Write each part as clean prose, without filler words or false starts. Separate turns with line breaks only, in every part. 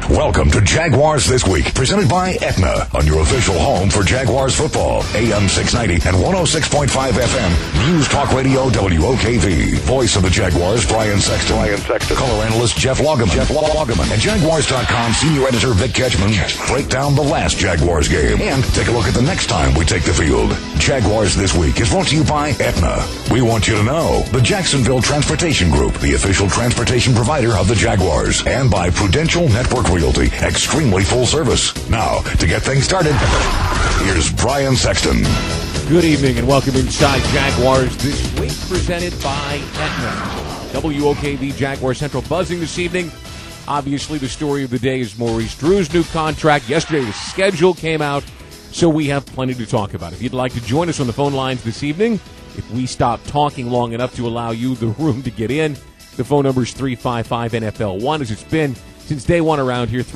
Welcome to Jaguars This Week, presented by Aetna, on your official home for Jaguars football. AM 690 and 106.5 FM. News Talk Radio WOKV. Voice of the Jaguars, Brian Sexton. Color analyst Jeff Lageman. And Jaguars.com senior editor Vic Ketchman break down the last Jaguars game and take a look at the next time we take the field. Jaguars This Week is brought to you by Aetna. We want you to know the Jacksonville Transportation Group, the official transportation provider of the Jaguars, and by Prudential Network Realty, extremely full service. Now, to get things started, here's Brian Sexton.
Good evening and welcome inside Jaguars This Week, presented by Aetna. WOKV Jaguar Central buzzing this evening. Obviously, the story of the day is Maurice Drew's new contract. Yesterday, the schedule came out, so we have plenty to talk about. If you'd like to join us on the phone lines this evening, if we stop talking long enough to allow you the room to get in, the phone number is 355-NFL-1, as it's been since day one around here,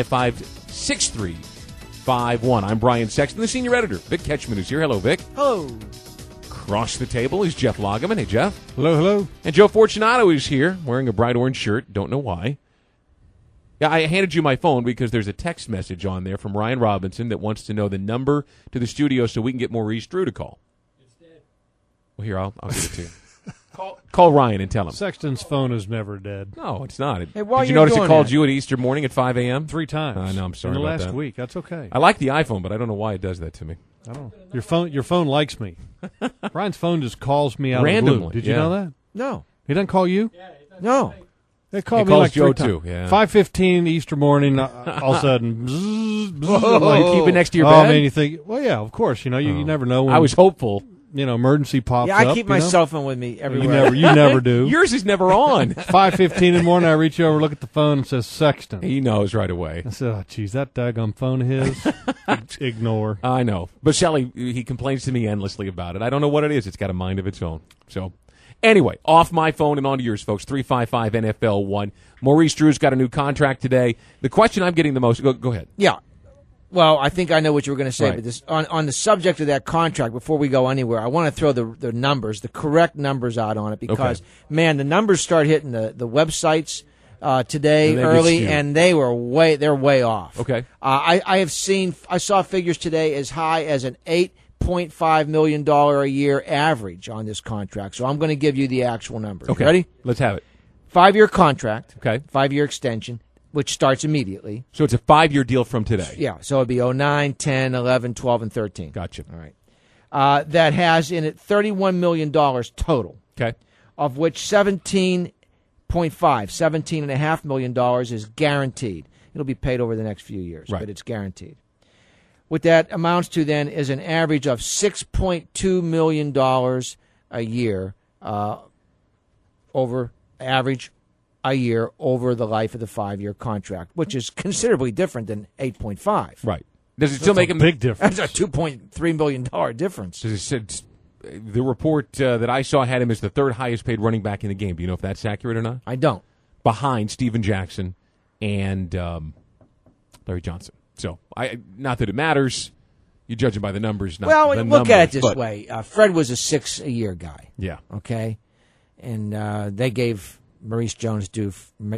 355-6351. I'm Brian Sexton, the senior editor. Vic Ketchman is here. Hello, Vic.
Hello.
Across the table is Jeff Lageman. Hey, Jeff.
Hello, hello.
And Joe Fortunato is here, wearing a bright orange shirt. Don't know why. Yeah, I handed you my phone because there's a text message on there from Ryan Robinson that wants to know the number to the studio so we can get Maurice Drew to call.
It's dead.
Well, here, I'll give it to you. Call Ryan and tell him.
Sexton's phone is never dead.
No, it's not.
Hey, while
Did you
you're
notice it
doing
called
that-
you at Easter morning at 5 a.m.?
3 times.
I know, I'm sorry
in the
about
last
that.
week. That's okay.
I like the iPhone, but I don't know why it does that to me.
I don't know. Your phone likes me. Brian's phone just calls me out
Randomly,
of the blue. Did you
yeah.
know that?
No.
He doesn't call you?
No.
They called
He
me
calls
like
Joe
3 times.
too, yeah.
5:15 Easter morning, all of a sudden, bzz, bzz,
You keep it next to your
oh,
bed?
man, you think, well, yeah, of course. You know, you never know when
I was hopeful.
emergency pops
Yeah,
up.
I keep my cell phone with me
You
everywhere.
never do.
Yours is never on.
5:15 in the morning, I reach over, look at the phone, and it says Sexton.
He knows right away.
I said, oh, geez, that daggone phone of his. Ignore.
I know. But Shelly, he complains to me endlessly about it. I don't know what it is. It's got a mind of its own. So, anyway, off my phone and onto yours, folks. 355-NFL-1. Maurice Drew's got a new contract today. The question I'm getting the most... Go ahead.
Yeah. Well, I think I know what you were going to say,
Right.
but this on the subject of that contract, before we go anywhere, I want to throw the numbers, the correct numbers out on it, because, man, the numbers start hitting the websites today
And they get
early,
skewed.
and they're way off.
Okay.
I saw figures today as high as an $8.5 million a year average on this contract. So I'm going to give you the actual numbers.
Okay.
Ready?
Let's have it.
5-year contract.
Okay.
5-year extension, which starts immediately.
So it's a 5-year deal from today.
Yeah, so it'd be 09, 10, 11, 12, and 13.
Gotcha.
All right. That has in it $31 million total,
Okay.
of which $17.5 million is guaranteed. It'll be paid over the next few years,
Right.
but it's guaranteed. What that amounts to then is an average of $6.2 million a year over the life of the 5-year contract, which is considerably different than 8.5.
Right. Does it still make him...
Big difference.
That's a $2.3 million difference.
The report that I saw had him as the third highest paid running back in the game. Do you know if that's accurate or not?
I don't.
Behind Steven Jackson and Larry Johnson. So, not that it matters. You judge him by the numbers, not
Well,
the
look at it
numbers,
this way. Fred was a 6-a-year guy,
Yeah.
okay? And they gave Maurice Jones-Drew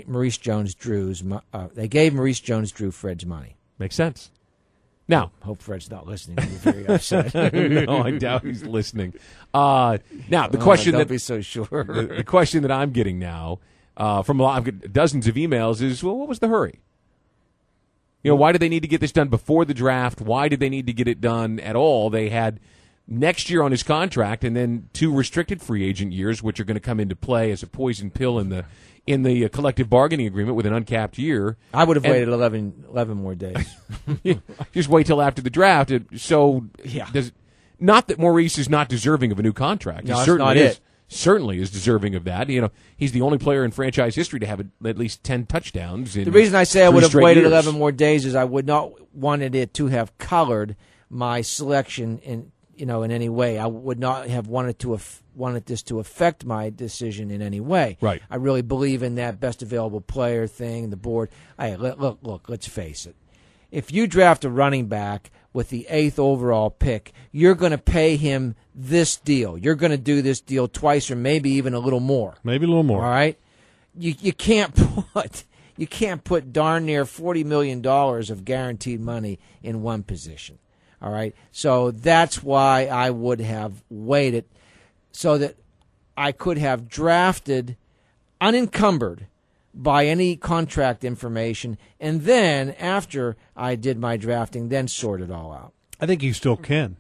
Fred's money.
Makes sense. Now,
Hope Fred's not listening. He'll be very upset.
no, I doubt he's listening. Now, the question
don't
that
be so sure.
the question that I'm getting now from dozens of emails is, well, what was the hurry? Why did they need to get this done before the draft? Why did they need to get it done at all? They had next year on his contract, and then 2 restricted free agent years, which are going to come into play as a poison pill in the collective bargaining agreement with an uncapped year.
I would have waited 11 more days.
Just wait till after the draft. So,
Yeah.
Not that Maurice is not deserving of a new contract.
No,
He
that's
certainly
not
is.
it.
Certainly is deserving of that. He's the only player in franchise history to have at least 10 touchdowns.
The reason I say I
3
would have
straight
waited
years.
11 more days is I would not wanted it to have colored my selection in any way. I would not have wanted this to affect my decision in any way.
Right.
I really believe in that best available player thing, the board. Look, let's face it. If you draft a running back with the 8th overall pick, you're going to pay him this deal. You're going to do this deal twice or maybe even a little more.
Maybe a little more.
All right? You can't put You can't put darn near $40 million of guaranteed money in one position. All right? So that's why I would have waited so that I could have drafted unencumbered by any contract information, and then after I did my drafting, then sort it all out.
I think you still can.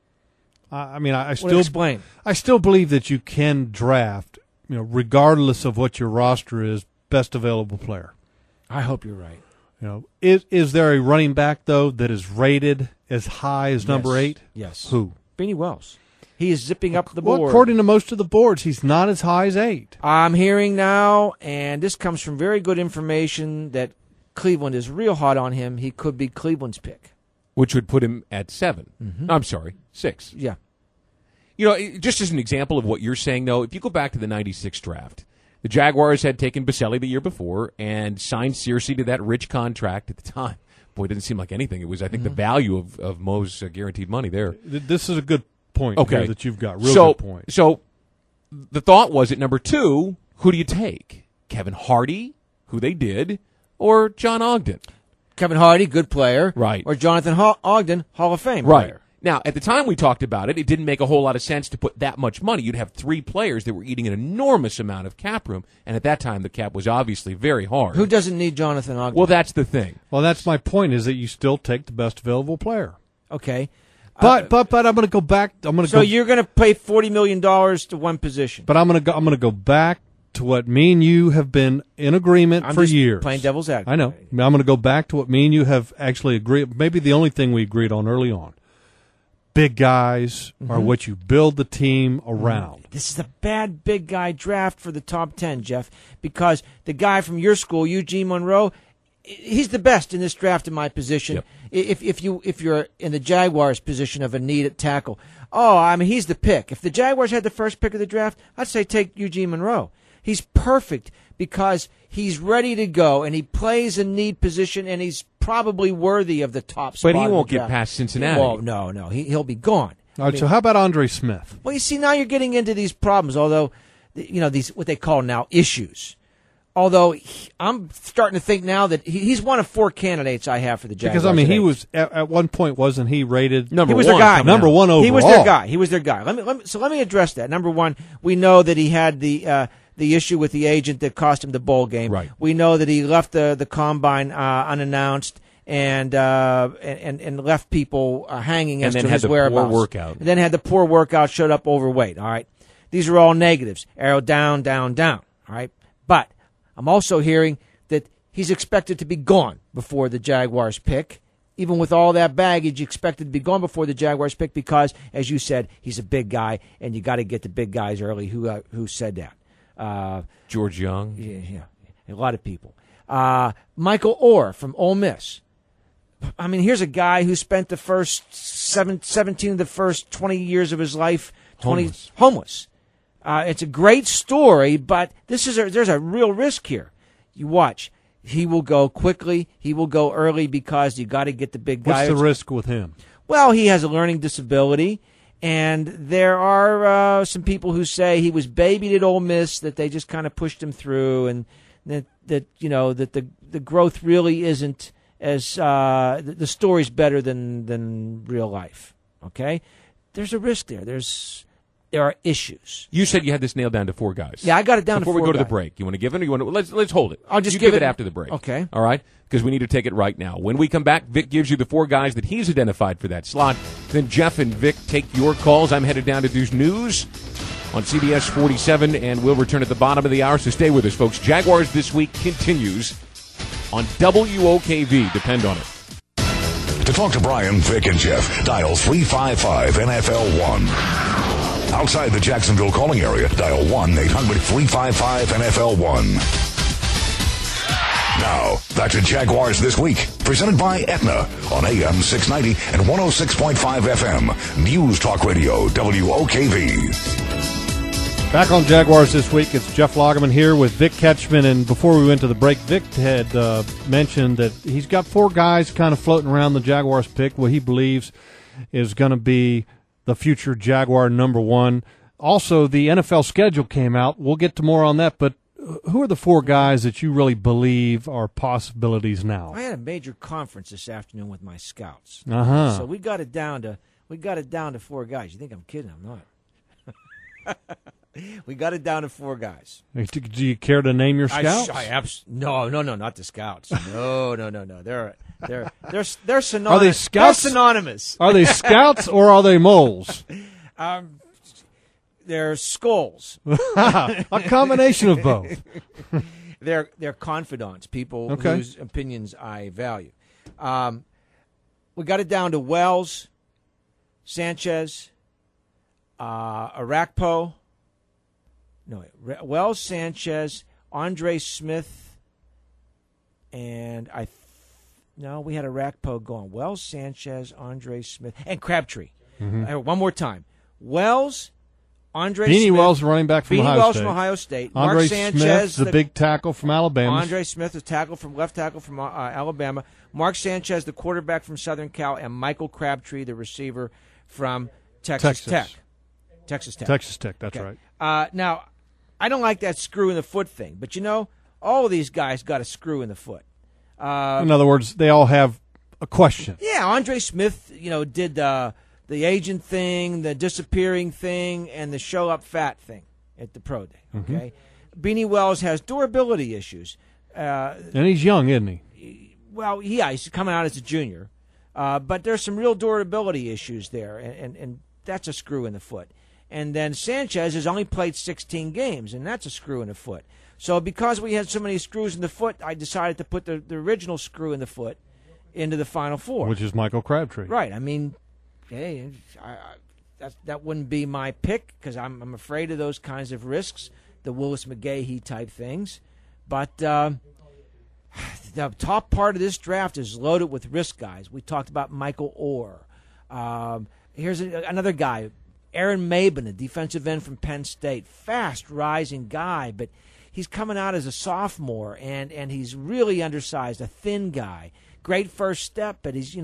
I still believe that you can draft, regardless of what your roster is, best available player.
I hope you're right.
Is there a running back though that is rated as high as number 8?
Yes.
Who?
Beanie Wells. He is zipping up the board.
Well, according to most of the boards, he's not as high as 8.
I'm hearing now, and this comes from very good information, that Cleveland is real hot on him. He could be Cleveland's pick.
Which would put him at 7. Mm-hmm. I'm sorry, 6.
Yeah.
Just as an example of what you're saying, though, if you go back to the 96 draft, the Jaguars had taken Baselli the year before and signed Searcy to that rich contract at the time. Boy, it didn't seem like anything. It was, I think, the value of Mo's guaranteed money there.
This is a good point here that you've got. Real good point.
So the thought was, at number 2, who do you take? Kevin Hardy, who they did, or John Ogden?
Kevin Hardy, good player.
Right.
Or Jonathan Ogden, Hall of Fame
right.
player.
Now, at the time we talked about it, it didn't make a whole lot of sense to put that much money. You'd have 3 players that were eating an enormous amount of cap room, and at that time the cap was obviously very hard.
Who doesn't need Jonathan Ogden?
Well, that's the thing.
Well, that's my point, is that you still take the best available player.
Okay.
But I'm going to go back.
So you're going to pay $40 million to one position.
But I'm going to go back to what me and you have been in agreement for years.
Playing devil's advocate.
I know. I'm going to go back to what me and you have actually agreed. Maybe the only thing we agreed on early on. Big guys are what you build the team around.
This is a bad big guy draft for the top 10, Jeff, because the guy from your school, Eugene Monroe, he's the best in this draft in my position. Yep. If you're in the Jaguars' position of a need at tackle, he's the pick. If the Jaguars had the first pick of the draft, I'd say take Eugene Monroe. He's perfect because he's ready to go, and he plays a need position, and he's probably worthy of the top spot.
But he won't get past Cincinnati.
Well, no. He'll be gone.
All right, so how about Andre Smith?
Well, you see, now you're getting into these problems, although, these what they call now issues. Although I'm starting to think now that he's one of 4 candidates I have for the Jaguars.
Because, he was, at one point, wasn't he rated
number 1?
He was their guy.
Number 1 overall.
He was their guy. Let me address that. Number 1, we know that he had the issue with the agent that cost him the bowl game.
Right.
We know that he left the combine unannounced and left people hanging as to his whereabouts.
And then had the poor workout.
And then had the poor workout, showed up overweight. All right. These are all negatives. Arrow down, down, down. All right. But I'm also hearing that he's expected to be gone before the Jaguars pick. Even with all that baggage, expected to be gone before the Jaguars pick because, as you said, he's a big guy, and you got to get the big guys early. Who said that?
George Young.
Yeah, a lot of people. Michael Orr from Ole Miss. Here's a guy who spent the first 17 of the first 20 years of his life homeless. It's a great story, but there's a real risk here. You watch. He will go quickly. He will go early because you got to get the big guys.
What's the risk with him?
Well, he has a learning disability. And there are some people who say he was babied at Ole Miss, that they just kind of pushed him through, and that the growth really isn't as the story's better than real life. Okay, there's a risk there. There are issues.
You said you had this nailed down to 4 guys.
Yeah, I got it down
Before
to 4
we go to
guys.
the break, you want to give it, or you want to let's hold it.
I'll just
give
it
after the break.
Okay.
All right? Because we need to take it right now. When we come back, Vic gives you the 4 guys that he's identified for that slot. Then Jeff and Vic take your calls. I'm headed down to do news on CBS 47, and we'll return at the bottom of the hour. So stay with us, folks. Jaguars This Week continues on WOKV. Depend on it.
To talk to Brian, Vic, and Jeff, dial 355-NFL-1. Outside the Jacksonville calling area, dial 1-800-355-NFL-1. Now, back to Jaguars This Week, presented by Aetna on AM 690 and 106.5 FM. News Talk Radio, WOKV.
Back on Jaguars This Week, it's Jeff Lageman here with Vic Ketchman. And before we went to the break, Vic had mentioned that he's got 4 guys kind of floating around the Jaguars pick, what he believes is going to be the future Jaguar number 1. Also, the NFL schedule came out. We'll get to more on that, but who are the 4 guys that you really believe are possibilities now?
I had a major conference this afternoon with my scouts.
Uh-huh.
So we got it down to 4 guys. You think I'm kidding? I'm not. We got it down to 4 guys.
Do you care to name your scouts?
No, not the scouts. No. They're synonymous.
Are they scouts?
They're synonymous.
Are they scouts or are they moles?
They're skulls.
A combination of both.
They're confidants, people whose opinions I value. We got it down to Wells, Sanchez, Arakpo. No, Wells, Sanchez, Andre Smith, and we had Arakpo going. Wells, Sanchez, Andre Smith, and Crabtree. One more time. Wells, Andre
Beanie
Smith.
Wells, running back from
Ohio State.
Andre
Mark Sanchez,
Smith, the big tackle from Alabama.
Andre Smith, the left tackle from Alabama. Mark Sanchez, the quarterback from Southern Cal, and Michael Crabtree, the receiver from Texas Tech. Texas Tech,
that's right.
Now, I don't like that screw in the foot thing, but all of these guys got a screw in the foot.
In other words, they all have a question.
Yeah, Andre Smith, did the agent thing, the disappearing thing, and the show up fat thing at the pro day. Okay, Beanie Wells has durability issues,
and he's young, isn't he?
Well, yeah, he's coming out as a junior, but there's some real durability issues there, and that's a screw in the foot. And then Sanchez has only played 16 games, and that's a screw in the foot. So because we had so many screws in the foot, I decided to put the original screw in the foot into the Final Four.
Which is Michael Crabtree.
Right. I mean, hey, that wouldn't be my pick because I'm afraid of those kinds of risks, the Willis McGahee type things. But the top part of this draft is loaded with risk guys. We talked about Michael Orr. Here's another guy. Aaron Maben, a defensive end from Penn State, fast rising guy, but he's coming out as a sophomore, and he's really undersized, a thin guy. Great first step, but he's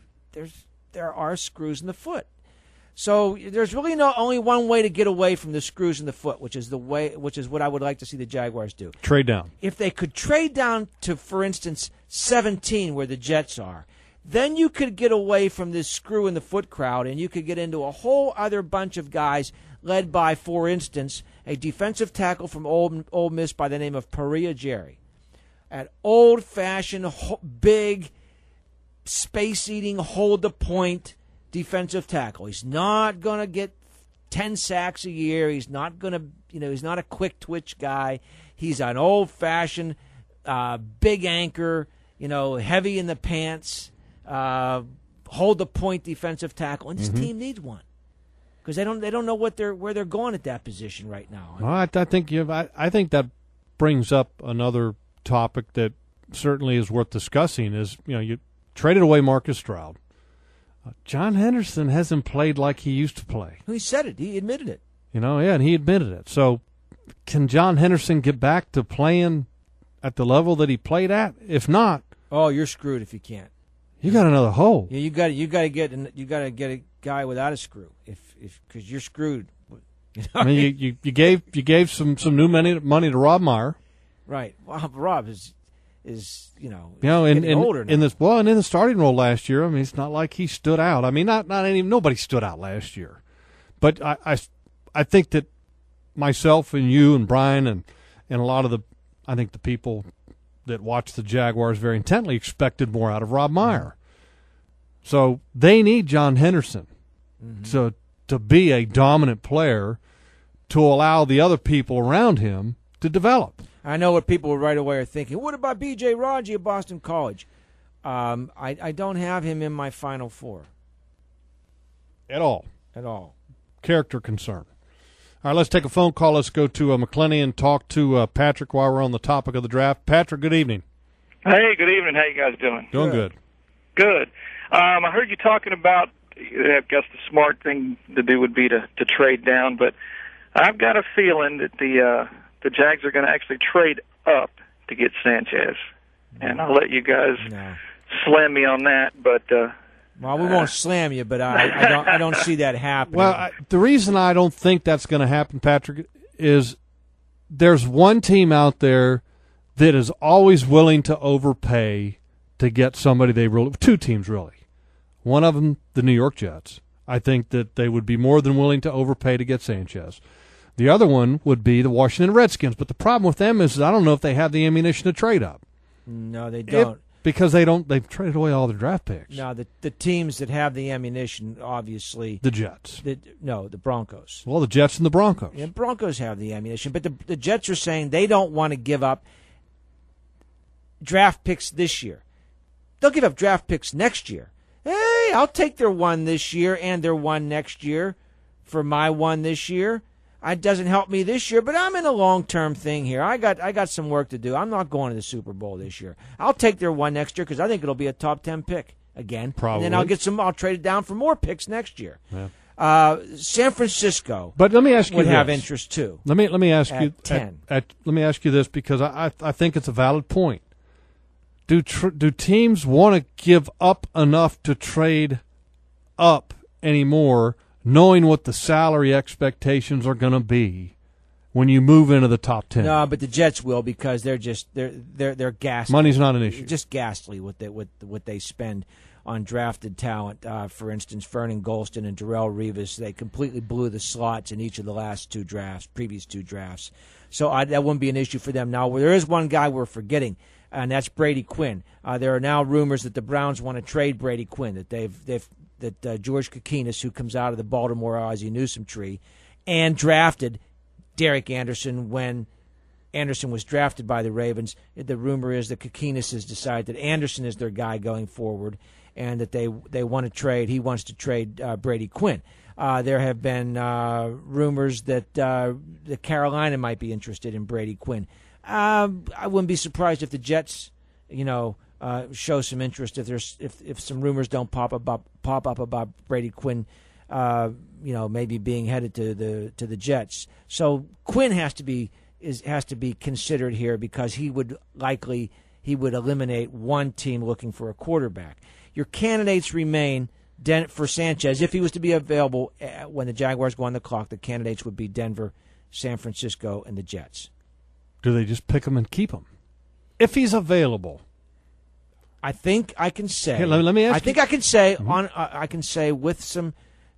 there are screws in the foot. So there's really only one way to get away from the screws in the foot, which is what I would like to see the Jaguars do.
Trade down.
If they could trade down to, for instance, 17, where the Jets are, then you could get away from this screw in the foot crowd, and you could get into a whole other bunch of guys led by, for instance, a defensive tackle from Ole Miss by the name of Perea Jerry. An old-fashioned, big, space-eating, hold-the-point defensive tackle. He's not going to get 10 sacks a year. He's not going to, he's not a quick-twitch guy. He's an old-fashioned, big anchor, heavy in the pants, hold-the-point defensive tackle. And this team needs one because they don't know where they're going at that position right now.
Well, I think I think that brings up another topic that certainly is worth discussing. Is you traded away Marcus Stroud. John Henderson hasn't played like he used to play.
He said it. He admitted it.
And he admitted it. So can John Henderson get back to playing at the level that he played at? If not,
you're screwed if you can't.
You got another hole.
Yeah, you got to get a guy without a screw because you're screwed.
I mean, you gave some new money to Rob Meyer.
Right. Well, Rob is
in
older now.
in the starting role last year. I mean, it's not like he stood out. I mean, nobody stood out last year, but I think that myself and you and Brian and a lot of the people that watch the Jaguars very intently expected more out of Rob Meyer. So they need John Henderson to be a dominant player to allow the other people around him to develop.
I know what people right away are thinking. What about B.J. Raji of Boston College? I don't have him in my Final Four.
At all. Character concern. All right, let's take a phone call. Let's go to McClenny and talk to Patrick while we're on the topic of the draft. Patrick, good evening.
Hey, good evening. How you guys doing?
Doing good.
Good. I heard you talking about, I guess the smart thing to do would be to trade down, but I've got a feeling that the Jags are going to actually trade up to get Sanchez. And I'll let you guys slam me on that, but...
Well, we won't slam you, but I don't see that happening.
Well, the reason I don't think that's going to happen, Patrick, is there's one team out there that is always willing to overpay to get somebody they really – two teams really. One of them, the New York Jets. I think that they would be more than willing to overpay to get Sanchez. The other one would be the Washington Redskins. But the problem with them is I don't know if they have the ammunition to trade up.
No, they don't.
Because they've traded away all their draft picks.
No, the teams that have the ammunition, obviously.
The Jets.
The Broncos.
Well, the Jets and the Broncos.
Yeah, Broncos have the ammunition. But the Jets are saying they don't want to give up draft picks this year. They'll give up draft picks next year. Hey, I'll take their one this year and their one next year for my one this year. It doesn't help me this year, but I'm in a long-term thing here. I got some work to do. I'm not going to the Super Bowl this year. I'll take their one next year because I think it'll be a top 10 pick again.
Probably.
And then I'll trade it down for more picks next year.
Yeah.
San Francisco.
But let me ask you
would
this.
have interest too.
Let me ask you
10.
Let me ask you this because I think it's a valid point. Do teams want to give up enough to trade up anymore, knowing what the salary expectations are going to be when you move into the top 10?
No, but the Jets will because they're ghastly.
Money's not an issue.
Just ghastly what they spend on drafted talent. For instance, Vernon Gholston and Darrelle Revis, they completely blew the slots in each of the previous two drafts. So that wouldn't be an issue for them. Now, there is one guy we're forgetting, and that's Brady Quinn. There are now rumors that the Browns want to trade Brady Quinn, that George Kokinis, who comes out of the Baltimore Ozzie Newsome tree, and drafted Derek Anderson when Anderson was drafted by the Ravens. The rumor is that Kokinis has decided that Anderson is their guy going forward, and that they want to trade. He wants to trade Brady Quinn. There have been rumors that Carolina might be interested in Brady Quinn. I wouldn't be surprised if the Jets, show some interest if some rumors don't pop up about Brady Quinn, maybe being headed to the Jets. So Quinn has to be considered here because he would eliminate one team looking for a quarterback. Your candidates remain for Sanchez. If he was to be available when the Jaguars go on the clock, the candidates would be Denver, San Francisco, and the Jets.
Do they just pick him and keep him if he's available?
I think I can say.
Here, let me ask.
I think I can say I can say with some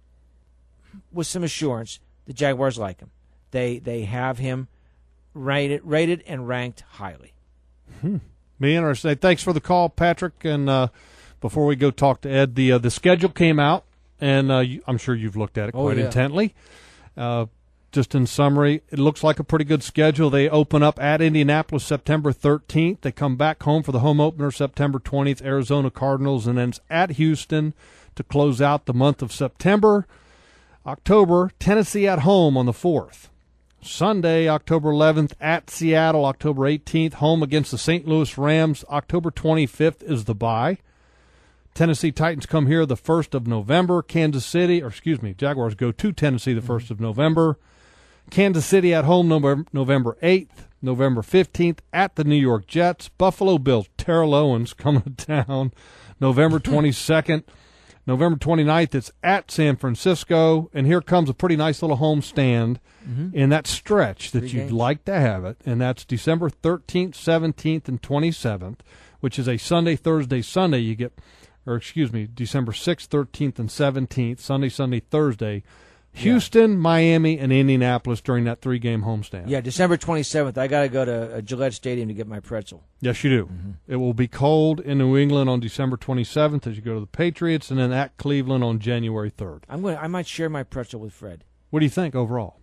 assurance the Jaguars like him. They have him rated and ranked highly.
Be interesting. Thanks for the call, Patrick. And before we go talk to Ed, the schedule came out, and I'm sure you've looked at it quite intently. Just in summary, it looks like a pretty good schedule. They open up at Indianapolis September 13th. They come back home for the home opener September 20th, Arizona Cardinals, and then it's at Houston to close out the month of September. October, Tennessee at home on the 4th. Sunday, October 11th, at Seattle, October 18th, home against the St. Louis Rams. October 25th is the bye. Tennessee Titans come here the 1st of November. Jaguars go to Tennessee the 1st of November. Kansas City at home November 8th. November 15th at the New York Jets. Buffalo Bills, Terrell Owens coming to town November 22nd. November 29th, it's at San Francisco. And here comes a pretty nice little home stand in that stretch that you'd like to have it. And that's December 13th, 17th, and 27th, which is a Sunday, Thursday, Sunday. December 6th, 13th, and 17th, Sunday, Thursday. Houston, Miami, and Indianapolis during that 3-game homestand.
Yeah, December 27th. I got to go to Gillette Stadium to get my pretzel.
Yes, you do. It will be cold in New England on December 27th as you go to the Patriots, and then at Cleveland on January 3rd.
I might share my pretzel with Fred.
What do you think overall?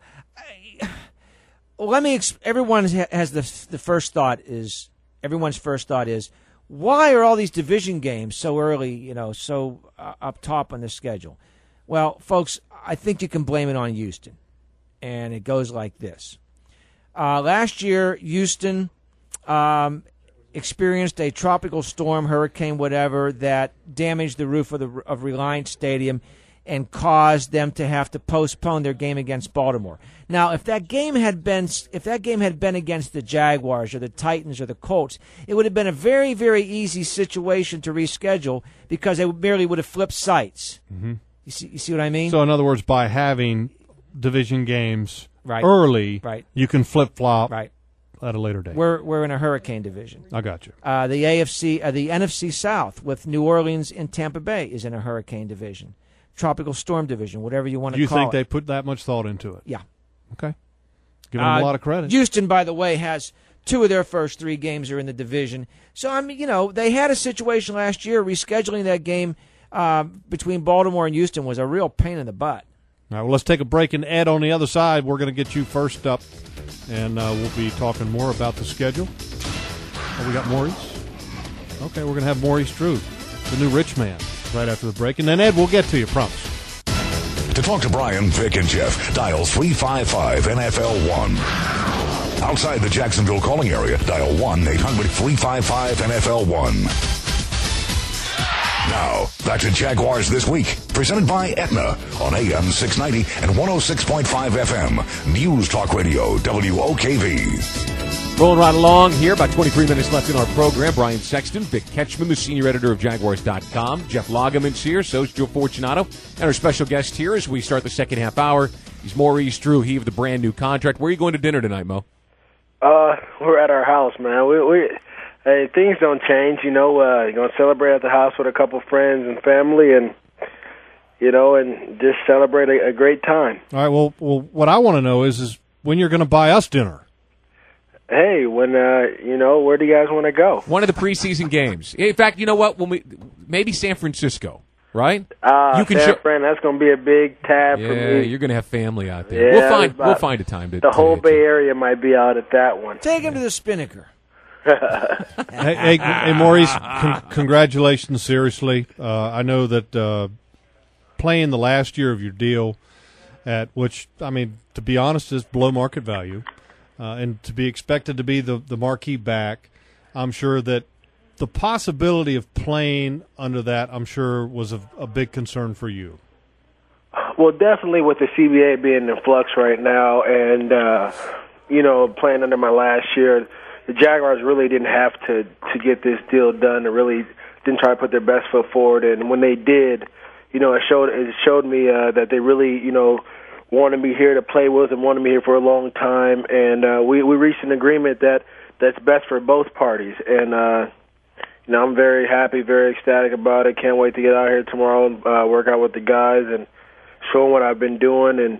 Everyone has the first thought is everyone's first thought is, why are all these division games so early, so up top on the schedule? Well, folks, I think you can blame it on Houston, and it goes like this. Last year, Houston experienced a tropical storm, hurricane, whatever, that damaged the roof of Reliance Stadium and caused them to have to postpone their game against Baltimore. Now, if that game had been against the Jaguars or the Titans or the Colts, it would have been a very, very easy situation to reschedule because they merely would have flipped sites. Mm-hmm. You see what I mean?
So, in other words, by having division games
Right.
early,
Right.
you can flip-flop
Right.
at a later date.
We're in a hurricane division.
I got you.
The NFC South with New Orleans and Tampa Bay is in a hurricane division, tropical storm division, whatever you want
Do
to
you
call
think
it.
they put that much thought into it?
Yeah.
Okay. Give them a lot of credit.
Houston, by the way, has 2 of their first 3 games are in the division. So I mean, they had a situation last year. Rescheduling that game between Baltimore and Houston was a real pain in the butt.
All right, well, let's take a break. And Ed, on the other side, we're going to get you first up, and we'll be talking more about the schedule. Oh, we got Maurice? Okay, we're going to have Maurice Drew, the new rich man, right after the break. And then, Ed, we'll get to you, promise.
To talk to Brian, Vic, and Jeff, dial 355-NFL-1. Outside the Jacksonville calling area, dial 1-800-355-NFL-1. Now, back to Jaguars This Week, presented by Aetna on AM 690 and 106.5 FM. News Talk Radio, WOKV.
Rolling right along here, about 23 minutes left in our program. Brian Sexton, Vic Ketchman, the senior editor of Jaguars.com. Jeff Lageman's here, so's Joe Fortunato. And our special guest here as we start the second half hour, he's Maurice Drew, he of the brand new contract. Where are you going to dinner tonight, Mo?
We're at our house, man. Hey, things don't change, you're going to celebrate at the house with a couple friends and family and just celebrate a great time.
All right, well, what I want to know is when you're going to buy us dinner.
Hey, where do you guys want to go?
One of the preseason games. In fact, you know what? Maybe San Francisco, right?
San Fran, that's going to be a big tab for me.
Yeah, you're going to have family out there.
Yeah,
we'll find a time to.
The whole Bay Area might be out at that one.
Take him to the Spinnaker.
Hey, Maurice, congratulations, seriously. I know that playing the last year of your deal at which, I mean, to be honest, is below market value, and to be expected to be the marquee back, I'm sure that the possibility of playing under that, I'm sure, was a big concern for you.
Well, definitely with the CBA being in flux right now and, playing under my last year, the Jaguars really didn't have to get this deal done. They really didn't try to put their best foot forward. And when they did, it showed me that they really, wanted me here to play with and wanted me here for a long time. And we reached an agreement that's best for both parties. And, I'm very happy, very ecstatic about it. Can't wait to get out here tomorrow and work out with the guys and show them what I've been doing. And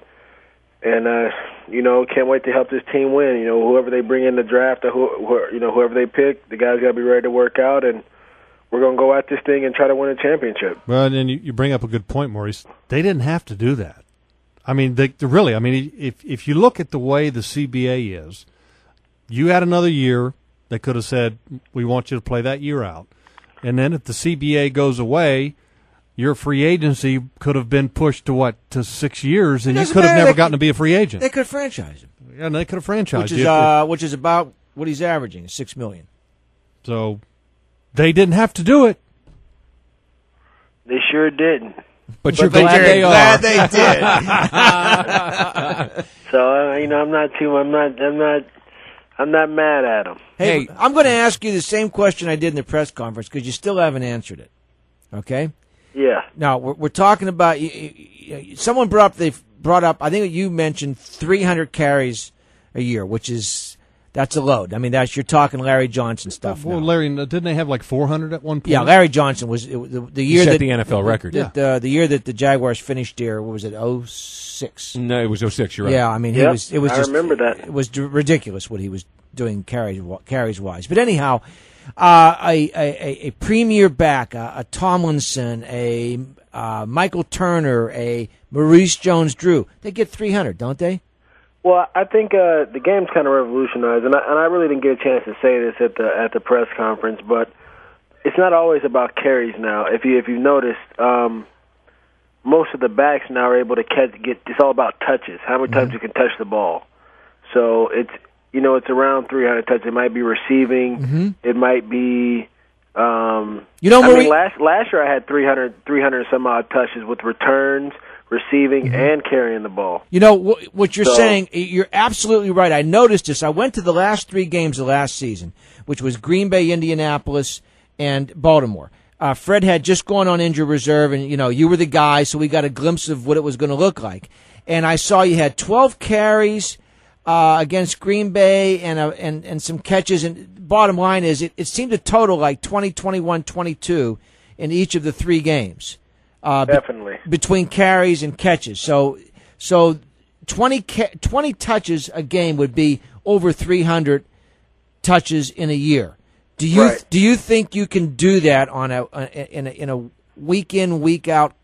can't wait to help this team win. Whoever they bring in the draft, or whoever they pick, the guys got to be ready to work out, and we're going to go at this thing and try to win a championship.
Well, and then you bring up a good point, Maurice. They didn't have to do that. I mean, they really. I mean, if you look at the way the CBA is, you had another year. They could have said, "We want you to play that year out," and then if the CBA goes away, your free agency could have been pushed to 6 years, and you could have never gotten to be a free agent.
They could franchise him.
Yeah, and they could have franchised
which is about what he's averaging, $6 million. So
they didn't have to do it.
They sure didn't.
But you're glad they are.
They did.
So I'm not mad at them.
Hey, I'm going to ask you the same question I did in the press conference because you still haven't answered it. Okay.
Yeah.
Now we're talking about. Someone brought up. I think you mentioned 300 carries a year, that's a load. I mean, you're talking Larry Johnson stuff.
Well,
now.
Larry, didn't they have like 400 at one point?
Yeah, Larry Johnson was the year
set
that
the NFL record.
The year that the Jaguars finished here. What was it? 06.
No, it was 06. You're right.
Yeah, I mean,
I
remember that. It was ridiculous what he was doing carries wise. But anyhow. A premier back, a Tomlinson, a Michael Turner, a Maurice Jones-Drew, they get 300, don't they?
Well, I think the game's kind of revolutionized, and I really didn't get a chance to say this at the press conference, but it's not always about carries now. If you've noticed, most of the backs now are able to it's all about touches, how many times you can touch the ball. So it's around 300 touches. It might be receiving. Mm-hmm. It might be. Last year I had 300 some odd touches with returns, receiving, and carrying the ball.
What you're saying, you're absolutely right. I noticed this. I went to the last 3 games of last season, which was Green Bay, Indianapolis, and Baltimore. Fred had just gone on injured reserve, and you were the guy, so we got a glimpse of what it was going to look like. and I saw you had 12 carries against Green Bay and some catches. And bottom line is, it seemed to total like 20, 21, 22 in each of the 3 games.
Definitely.
Between carries and catches. So 20 touches a game would be over 300 touches in a year. Do you think you can do that on in a week in, week out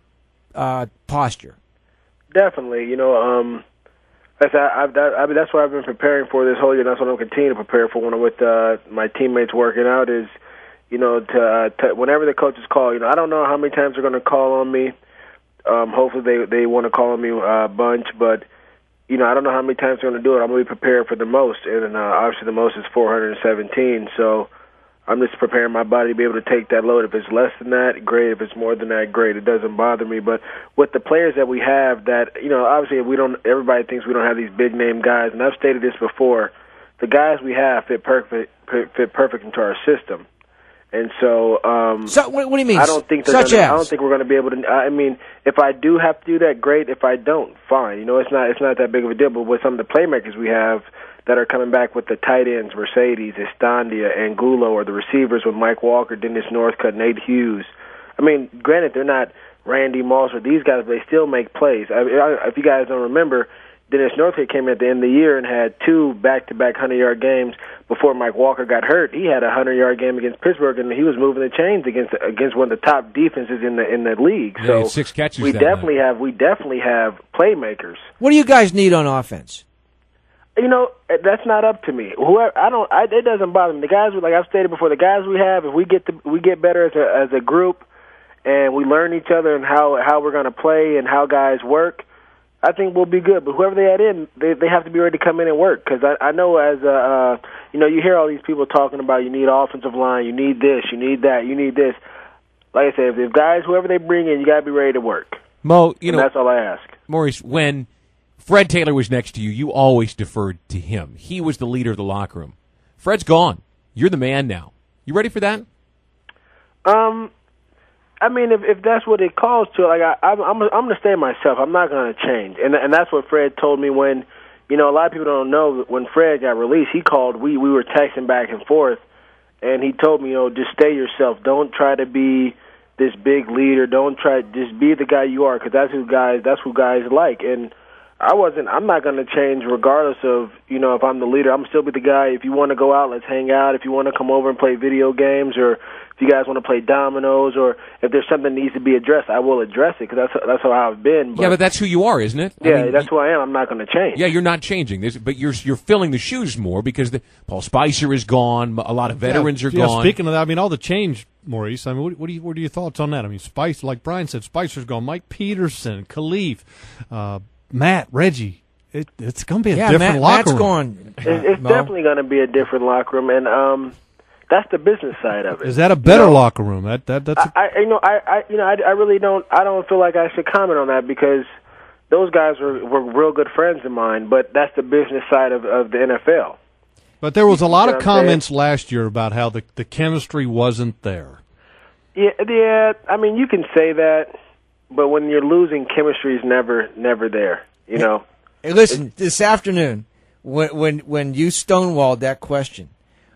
posture?
Definitely. You know, that's what I've been preparing for this whole year. That's what I'm continuing to prepare for when I'm with my teammates working out. Is, you know, to whenever the coaches call, you know, I don't know how many times they're going to call on me. Hopefully they want to call on me a bunch, but you know, I don't know how many times they're going to do it. I'm going to be prepared for the most, and obviously the most is 417. So I'm just preparing my body to be able to take that load. If it's less than that, great. If it's more than that, great. It doesn't bother me. But with the players that we have, that, you know, obviously everybody thinks we don't have these big name guys, and I've stated this before. The guys we have fit perfect into our system. And so,
what do you mean?
I don't think we're going to be able to. I mean, if I do have to do that, great. If I don't, fine. You know, it's not that big of a deal. But with some of the playmakers we have that are coming back with the tight ends, Mercedes, Estandia, Angulo, or the receivers with Mike Walker, Dennis Northcutt, Nate Hughes. I mean, granted, they're not Randy Moss or these guys, but they still make plays. If you guys don't remember, Dennis Northcutt came at the end of the year and had 2 back-to-back 100-yard games before Mike Walker got hurt. He had a 100-yard game against Pittsburgh, and he was moving the chains against one of the top defenses in the league.
Yeah,
so
6 catches.
We definitely have playmakers.
What do you guys need on offense?
You know, that's not up to me. It doesn't bother me. The guys, like I've stated before, the guys we have, if we get better as a group, and we learn each other and how we're going to play and how guys work, I think we'll be good. But whoever they add in, they have to be ready to come in and work. Because I know you know, you hear all these people talking about you need offensive line, you need this, you need that, you need this. Like I said, if guys, whoever they bring in, you got to be ready to work.
Mo,
that's all I ask.
Maurice, when Fred Taylor was next to you, you always deferred to him. He was the leader of the locker room. Fred's gone. You're the man now. You ready for that?
I mean, if that's what it calls to, like I'm going to stay myself. I'm not going to change, and that's what Fred told me when, you know, a lot of people don't know, when Fred got released, he called. We were texting back and forth, and he told me, you know, just stay yourself. Don't try to be this big leader. Just be the guy you are, because that's who guys like. And I'm not going to change regardless of, you know, if I'm the leader. I'm still be the guy. If you want to go out, let's hang out. If you want to come over and play video games, or if you guys want to play dominoes, or if there's something that needs to be addressed, I will address it, because that's how I've been.
But that's who you are, isn't it?
Yeah, I mean, that's who I am. I'm not going to change.
Yeah, you're not changing. But you're filling the shoes more because Paul Spicer is gone. A lot of veterans are gone.
Speaking of that, I mean, all the change, Maurice. I mean, what are your thoughts on that? I mean, Spicer, like Brian said, Spicer's gone. Mike Peterson, Khalif, Matt, Reggie. It's going to be a different locker room.
Gone.
It's definitely going to be a different locker room, and that's the business side of it.
Is that a better locker room?
I really don't. I don't feel like I should comment on that, because those guys were real good friends of mine. But that's the business side of the NFL.
But there was a lot of comments last year about how the chemistry wasn't there.
Yeah. I mean, you can say that, but when you're losing, chemistry is never there. You know.
Hey, listen, this afternoon, when you stonewalled that question,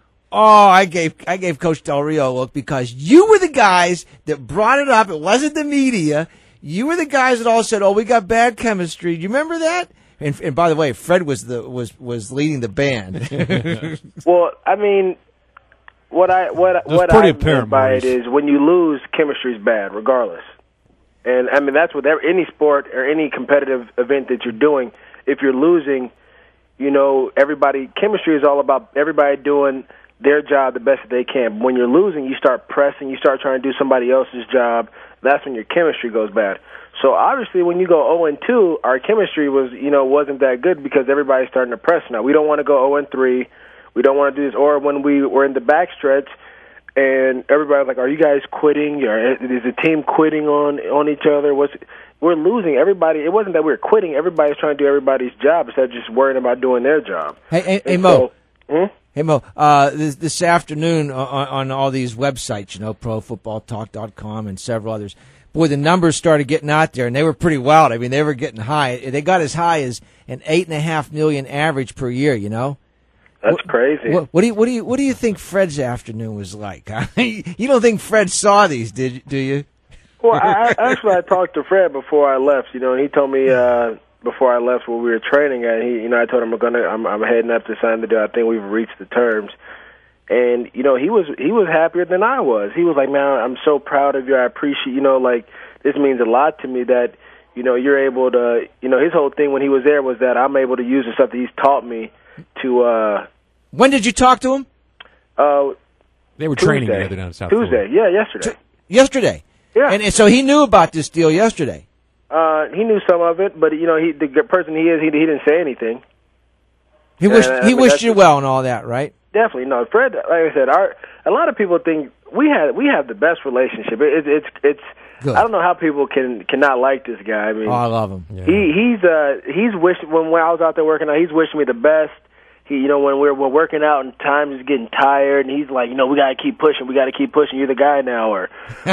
I gave Coach Del Rio a look, because you were the guys that brought it up. It wasn't the media. You were the guys that all said, "Oh, we got bad chemistry." Do you remember that? And by the way, Fred was leading the band.
Well, I mean, what I meant by it is, when you lose, chemistry is bad, regardless. And I mean, that's with any sport or any competitive event that you're doing. If you're losing, you know, chemistry is all about everybody doing their job the best that they can. When you're losing, you start pressing, you start trying to do somebody else's job. That's when your chemistry goes bad. So obviously, when you go 0-2, our chemistry wasn't that good, because everybody's starting to press now. We don't want to go 0-3. We don't want to do this. Or when we were in the backstretch, and everybody's like, "Are you guys quitting? Is the team quitting on each other?" We're losing. Everybody. It wasn't that we were quitting. Everybody's trying to do everybody's job instead of just worrying about doing their job.
Hey, Mo. Hey, Mo. This afternoon on all these websites, you know, ProFootballTalk.com and several others, boy, the numbers started getting out there, and they were pretty wild. I mean, they were getting high. They got as high as an $8.5 million average per year. You know,
That's crazy.
What do you think Fred's afternoon was like? You don't think Fred saw these, do you?
Well, I talked to Fred before I left. You know, and he told me before I left where we were training at. I told him I'm heading up to sign the deal. I think we've reached the terms. And he was happier than I was. He was like, man, I'm so proud of you. I appreciate, this means a lot to me that, you're able to, his whole thing when he was there was that I'm able to use the stuff that he's taught me to.
When did you talk to him?
They were training together down in South
Tuesday,
Florida.
yeah, yesterday.
Yesterday?
Yeah.
And so he knew about this deal yesterday?
He knew some of it, but, the person he is, he didn't say anything.
He wished you well and all that, right?
Definitely. No, Fred, like I said, a lot of people think we have the best relationship. It's
good.
I don't know how people cannot like this guy. I mean,
I love him.
Yeah. He's wishing when I was out there working out, he's wishing me the best. When we're working out and time is getting tired, and he's like, we got to keep pushing. We got to keep pushing. You're the guy now, or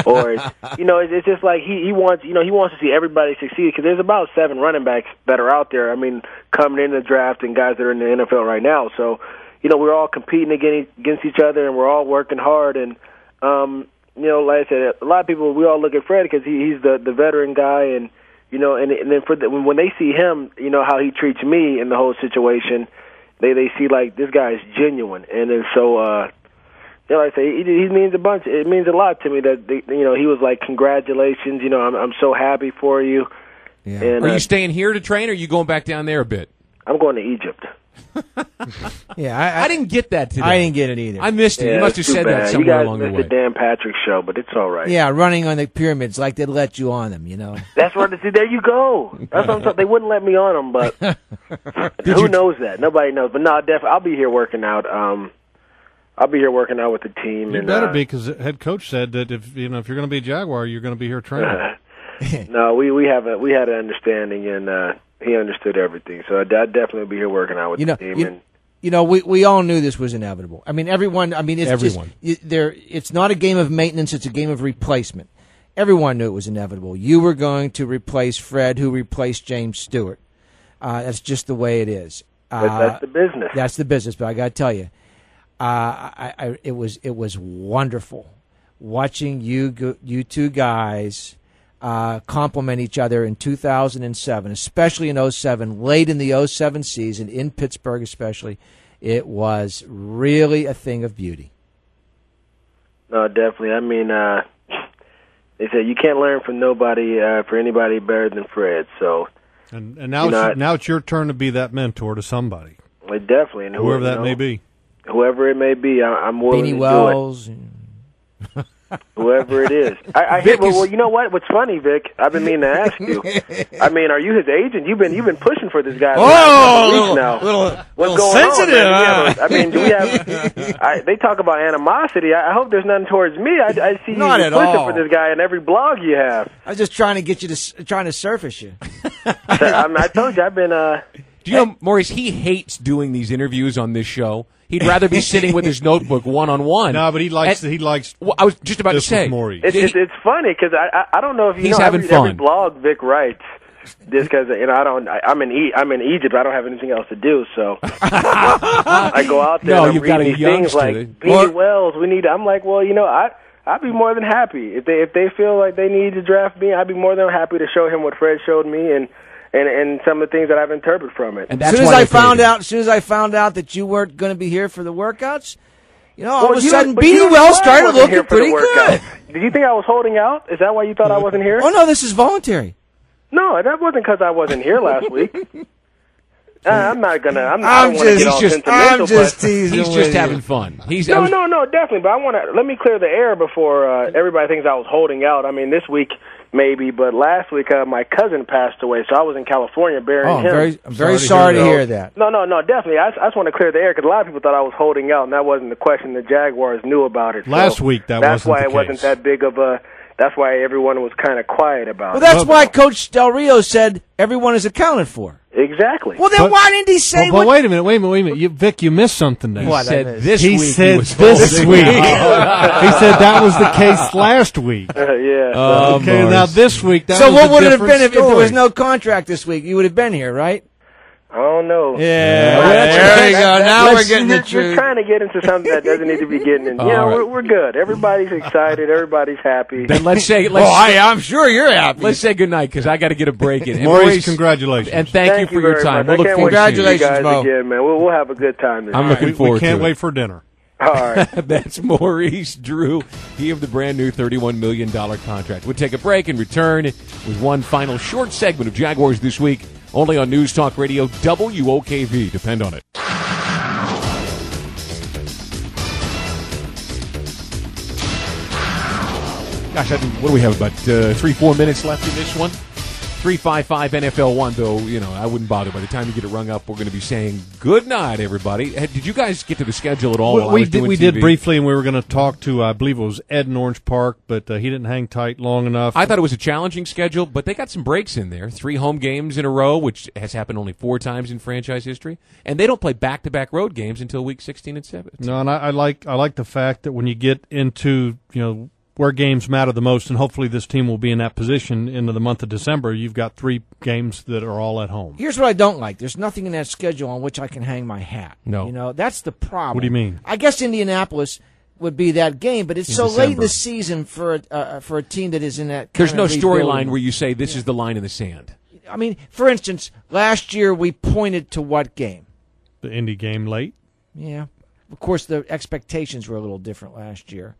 it's just like he wants to see everybody succeed because there's about 7 running backs that are out there. I mean, coming in the draft and guys that are in the NFL right now. So, we're all competing against each other, and we're all working hard. And like I said, a lot of people we all look at Fred because he's the veteran guy, and and then when they see him, how he treats me in the whole situation. They see like this guy is genuine, and then so like I say, he means a bunch. It means a lot to me that he was like, congratulations, I'm so happy for you.
Yeah.
And,
are you staying here to train, or are you going back down there a bit?
I'm going to Egypt.
Yeah,
I didn't get that today.
I didn't get it either.
I missed it.
Yeah,
you must have said that somewhere along the way.
You guys missed the Dan Patrick show, but it's all right.
Yeah, running on the pyramids like they let you on them,
That's right. See, there you go. That's what I'm talking. They wouldn't let me on them, but who knows that? Nobody knows. But no, definitely, I'll be here working out. I'll be here working out with the team.
You
and,
better be, because the head coach said that if you're going to be a Jaguar, you're going to be here training.
No, we had an understanding, and he understood everything. So I'd definitely be here working out with the team.
We all knew this was inevitable. I mean, everyone. I mean, it's not a game of maintenance; it's a game of replacement. Everyone knew it was inevitable. You were going to replace Fred, who replaced James Stewart. That's just the way it is.
That's the business.
That's the business. But I got to tell you, it was wonderful watching you two guys complement each other in 2007, especially in 2007, late in the 2007 season in Pittsburgh, especially. It was really a thing of beauty.
No, definitely. I mean, they say you can't learn from anybody better than Fred. So,
and now it's your turn to be that mentor to somebody.
Definitely, and
whoever that may be.
Whoever it may be, I'm willing
Beanie
to
Wells.
do it. Whoever it is. I hear. Well, you know what? What's funny, Vic? I've been meaning to ask you. I mean, are you his agent? You've been pushing for this guy for weeks now. What's going
sensitive,
on? I mean, do we have? They talk about animosity. I hope there's none towards me. I see you pushing for this guy in every blog you have.
I was just trying to get you trying to surface you.
I told you I've been.
Do you know, Maurice? He hates doing these interviews on this show. He'd rather be sitting with his notebook one-on-one.
No, but he likes.
Well, I was just about to say.
It's funny because I don't know if you
he's
know.
Having
Every
fun.
blog Vic writes just because I'm in Egypt. I don't have anything else to do, so I go out there.
No,
and I'm
you've got a
reading these things like Beanie Wells. I'm like, well, I'd be more than happy if they feel like they need to draft me. I'd be more than happy to show him what Fred showed me and some of the things that I've interpreted from it.
And
as soon as I found out that you weren't going to be here for the workouts, all of a sudden Beanie Wells started looking pretty good.
Did you think I was holding out? Is that why you thought I wasn't here?
Oh no, this is voluntary.
No, that wasn't because I wasn't here last week. I'm not gonna.
I'm just teasing.
He's just having fun.
No, definitely. But let me clear the air before everybody thinks I was holding out. I mean, this week maybe, but last week my cousin passed away, so I was in California burying him.
I'm very sorry to hear that.
No, definitely. I just want to clear the air because a lot of people thought I was holding out, and that wasn't the question. The Jaguars knew about it.
Last week, that's
why
it
wasn't that big of a that's why everyone was kind of quiet about
Well,
it.
that's why Coach Del Rio said everyone is accounted for.
Exactly.
Well, then why didn't he say
But wait a minute. Vic, you missed something there.
What?
He said this
He
week.
said
was
this
holding.
week. He said that was the case last week.
Yeah.
Oh,
Okay,
Morris.
now this week, that
So
was
what
a
would it have
different
been if there was
story.
no contract this week? You would have been here, right?
I don't know.
Yeah,
Well,
there you go. Now
that's-
we're getting the
you're
truth.
trying to get into something that doesn't need to be getting in.
All
Yeah,
right.
we're good. Everybody's excited. Everybody's happy.
Then let's say
I'm sure you're happy.
let's say goodnight because I got to get a break in. And
Maurice, congratulations.
and thank you for your
very
time.
much.
We'll
I
look
can't
forward
wait
to
to
it.
see you guys
Congratulations, Mo.
again, man. We'll have a good time this
I'm
year.
looking forward
we can't
to
wait
it.
for dinner.
All right.
That's Maurice Drew. He of the brand new $31 million contract. We'll take a break and return with one final short segment of Jaguars This Week, only on News Talk Radio WOKV. Depend on it. Gosh, what do we have, about 3-4 minutes left in this one? 355 NFL1, though, I wouldn't bother. By the time you get it rung up, we're going to be saying good night, everybody. Did you guys get to the schedule at all? while I was doing
We did
TV?
briefly, and we were going to talk to, I believe it was Ed in Orange Park, but he didn't hang tight long enough.
I thought it was a challenging schedule, but they got some breaks in there. 3 home games in a row, which has happened only 4 times in franchise history. And they don't play back-to-back road games until week 16 and 7.
No, and I like the fact that when you get into, where games matter the most, and hopefully this team will be in that position into the month of December, you've got 3 games that are all at home.
Here's what I don't like. There's nothing in that schedule on which I can hang my hat.
No.
That's the problem.
What do you mean?
I guess Indianapolis would be that game, but it's
In
so late in
December.
the season for a team that is in that.
There's no
kind of
storyline
rebuilding.
where you say this is the line in the sand.
I mean, for instance, last year we pointed to what game?
The Indy game late.
Yeah. Of course, the expectations were a little different last year.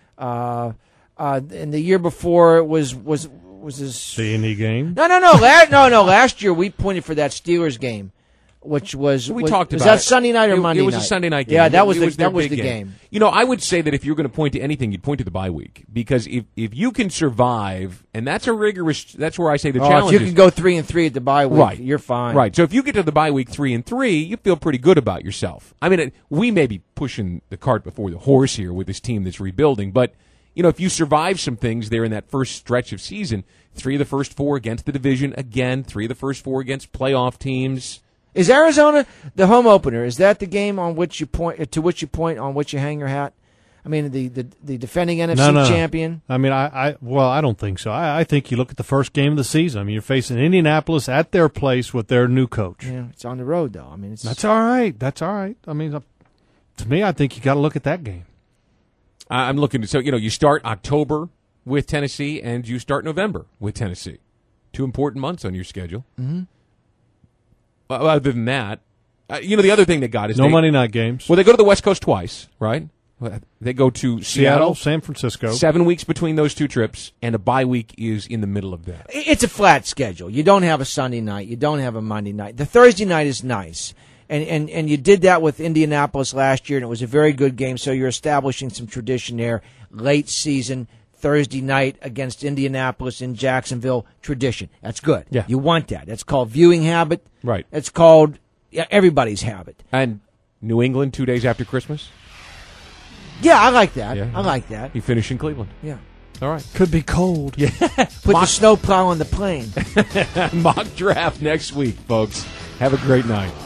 And the year before it was this.
The Indy game.
No. Last year we pointed for that Steelers game, which was
We talked
was
about
that
it.
Sunday night or Monday night?
It was a Sunday night game.
Yeah, that was
their
the
big
game.
I would say that if you're going to point to anything, you'd point to the bye week because if you can survive, and that's a rigorous. That's where I say the challenge
if you
is.
can go 3-3 at the bye week,
Right.
you're fine.
Right. So if you get to the bye week 3-3, you feel pretty good about yourself. I mean, we may be pushing the cart before the horse here with this team that's rebuilding, but if you survive some things there in that first stretch of season, 3 of the first 4 against the division, again, 3 of the first 4 against playoff teams.
Is Arizona the home opener? Is that the game on which you point on which you hang your hat? I mean, the defending NFC champion.
I mean, I don't think so. I think you look at the first game of the season. I mean, you're facing Indianapolis at their place with their new coach.
Yeah, it's on the road though. I mean,
That's all right. I mean, to me, I think you got to look at that game.
I'm looking to, you start October with Tennessee and you start November with Tennessee. 2 important months on your schedule. Mm-hmm. Other than that, the other thing they got is
No Monday night games.
Well, they go to the West Coast twice, right? They go to
Seattle, San Francisco.
7 weeks between those 2 trips, and a bye week is in the middle of that.
It's a flat schedule. You don't have a Sunday night. You don't have a Monday night. The Thursday night is nice. And you did that with Indianapolis last year, and it was a very good game, so you're establishing some tradition there. Late season, Thursday night against Indianapolis in Jacksonville, tradition. That's good.
Yeah.
You want that. That's called viewing habit.
Right.
It's called everybody's habit.
And New England 2 days after Christmas?
Yeah, I like that.
Yeah.
I like that.
You finish in Cleveland.
Yeah.
All right.
Could be cold.
Yeah.
Put the snowplow on the plane.
Mock draft next week, folks. Have a great night.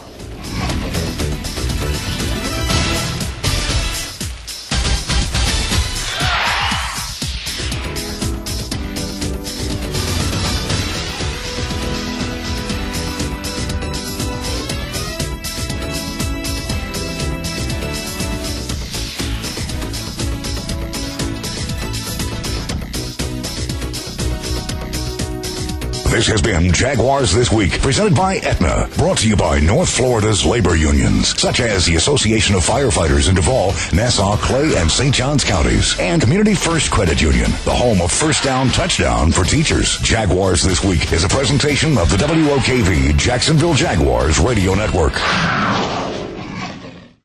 This has been Jaguars This Week, presented by Aetna, brought to you by North Florida's labor unions, such as the Association of Firefighters in Duval, Nassau, Clay, and St. Johns counties, and Community First Credit Union, the home of First Down Touchdown for teachers. Jaguars This Week is a presentation of the WOKV Jacksonville Jaguars Radio Network.